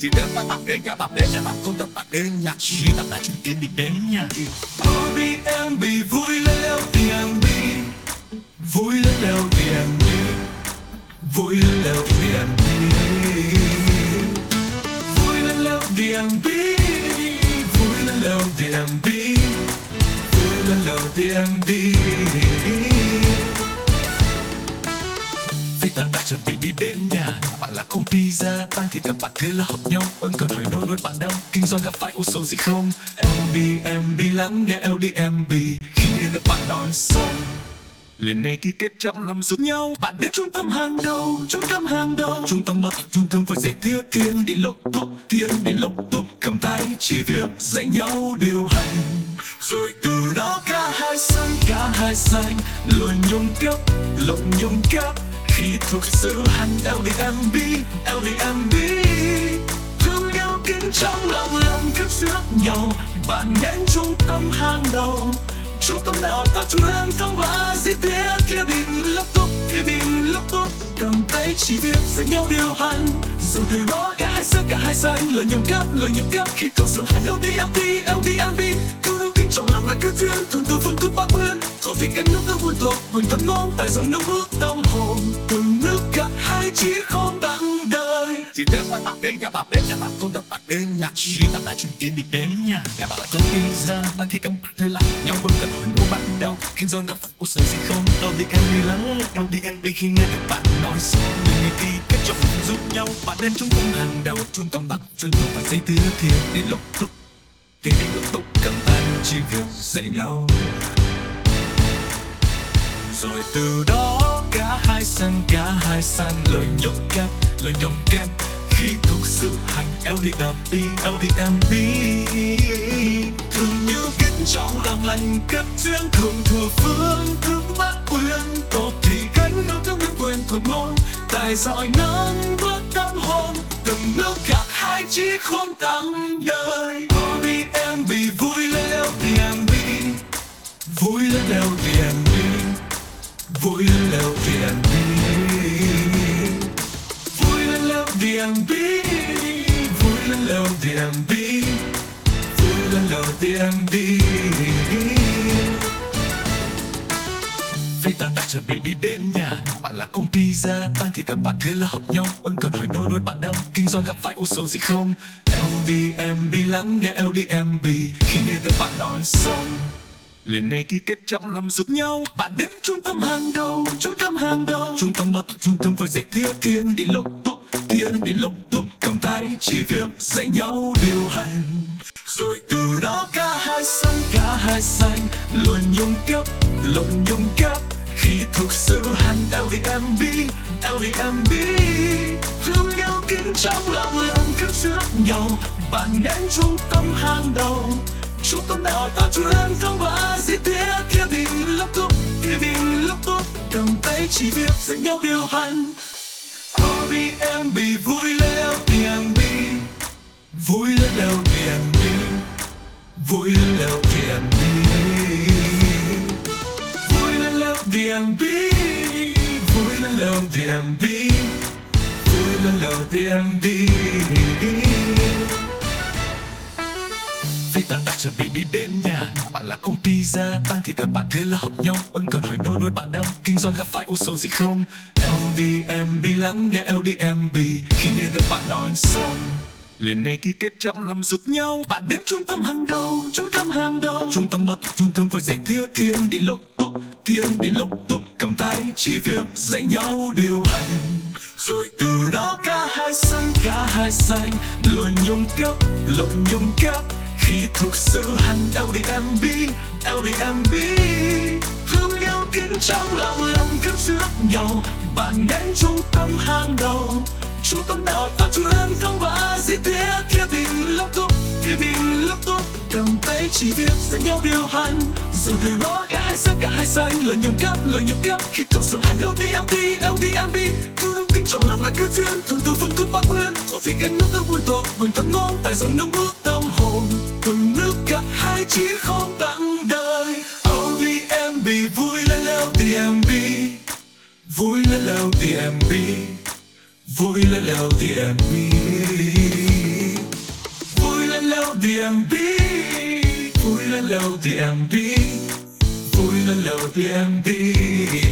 Chỉ đến bạn tập đến cả tập đến cho bạn không tập bạn đến nhạc chỉ tập lại chúng tiến đi đến nha. ODMB vui lên ODMB, vui lên ODMB, vui lên ODMB, vui lên ODMB, vui lên ODMB, vui lên ODMB. Vì ta đã chuẩn bị đi đến nhà, bạn là công ty gia tăng thì các bạn thế là hợp nhau. Vẫn còn hỏi nỗi bạn đau, kinh doanh gặp phải ô số gì không? LDMB lắng nghe LDMB, khi nghe được bạn nói xong liền này ký kết trăm năm giúp nhau. Bạn đến trung tâm hàng đầu, trung tâm hàng đầu, trung tâm mất trung tâm phải dạy thiết thiên đi lộc tục, thiên đi lộc tục, cầm tay chỉ việc dạy nhau điều hành. Rồi từ đó cả hai xanh luôn nhung cấp, lộn nhung cấp. Khi thuộc sự hành LDMB, LDMB thương nhau kính trong lòng lòng kết giữa nhau. Bạn đến trung tâm hàng đầu, trung tâm nào ta chủ đang thông qua gì tiếc kia bình lấp tốt, kia bình lấp tốt, cầm tay chỉ việc dạy nhau điều hành. Rồi từ đó cả hai xanh lời nhầm cấp khi thuộc sự hành LDMB, LDMB thương nhau kính trong lòng là kết duyên thuần từ phương thức bắc nguyên. Rồi vì cánh nước ta buồn tột buồn thật ngon tại dòng nước bước tâm hồn từng nước cả hai chỉ không bằng đời. Chỉ đến bạn tập đến nhà bạn đến nhà bạn không tập bạn đến nhạc chỉ tập lại chuyện tiến đi đến nhà. Nhà bạn là công ty ra bạn thì cầm thời lại nhau vẫn cần hỏi của bạn đâu kinh doanh gặp phải cuộc sống gì không. LDMB lắng LDMB khi nghe được bạn nói xong mình ngày đi kết chồng giúp nhau. Bạn đến trung tâm hàng đầu trung tâm bạn trung tâm bạn dây tứ thiên đến lục tục thì đi lục tục cầm tay chỉ việc dạy nhau. Rồi từ đó cả hai xanh lời nhộn kép khi thuộc sự hành LDMB, LDMB thường như kết trong lòng lành kết duyên thường thừa phương thức bắc quyền tốt thì cánh nước thương nguyên quyền thuần môn tài giỏi nắng bước tâm hồn từng nước cả hai chỉ không tăng đời. ODMB vui lên LDMB, vui lên LDMB, vui lên LDMB, vui lên LDMB, vui lên LDMB, vui lên LDMB. Vì ta đã chuẩn bị đi đến nhà, bạn là công ty gia tăng thì các bạn thế là hợp nhau. Vẫn còn hỏi nỗi bạn đau, kinh doanh gặp phải ô số gì không? LDMB lắng nghe LDMB, khi nghe được bạn nói xong liền này ký kết trăm năm giúp nhau. Bạn đến trung tâm hàng đầu, trung tâm hàng đầu, trung tâm mất trung tâm phải dạy thiết thiên đi lộc tục, thiên đi lộc tục, cầm tay chỉ việc dạy nhau điều hành. Rồi từ đó cả hai xanh luôn nhung cấp, lộn nhung cấp khi thuộc sự hành LDMB, LDMB thương nhau kính trong lòng lòng kết giữa nhau. Bạn đến trung tâm hàng đầu, trung tâm nào ta chủ đang thông qua gì tiếc kia bình lấp tốt, kia bình lấp tốt, cầm tay chỉ việc dạy nhau điều hành. ODMB vui lên LDMB, vui lên LDMB, vui lên LDMB, vui lên LDMB, vui lên LDMB, vui lên LDMB. Vì ta đã chuẩn bị đi đến nhà, bạn là công ty gia tăng thì các bạn thế là hợp nhau. Vẫn còn hỏi nỗi bạn đau, kinh doanh gặp phải ô số gì không? LDMB lắng nghe LDMB, khi nghe được bạn nói xong liền này ký kết trăm năm giúp nhau. Bạn đến trung tâm hàng đầu, trung tâm hàng đầu, trung tâm mất trung tâm phải dạy thiết thiên đi lộc tục, thiên đi lộc tục, cầm tay chỉ việc dạy nhau điều hành. Rồi từ đó cả hai xanh luôn nhung cấp, lộn nhung cấp khi thuộc sự hành LDMB, LDMB thương nhau kính trong lòng lòng kết giữa nhau. Bạn đến trung tâm hàng đầu, trung tâm nào ta chủ đang thông qua gì tiếc kia bình lấp tốt, kia bình lấp tốt, cầm tay chỉ việc dạy nhau điều hành. Rồi từ đó cả hai xanh lời nhầm cấp khi thuộc sự hành LDMB, LDMB thương nhau kính trong lòng là kết duyên thường từ phương thức bắc nguyên. Rồi vì cánh nước ta buồn tột buồn thật ngon tại dòng nước bước tâm hồn từng nước cả hai chỉ không bằng đời. ODMB vui lên LDMB, vui lên LDMB, vui lên LDMB. LDMB, vui lên LDMB, vui lên LDMB.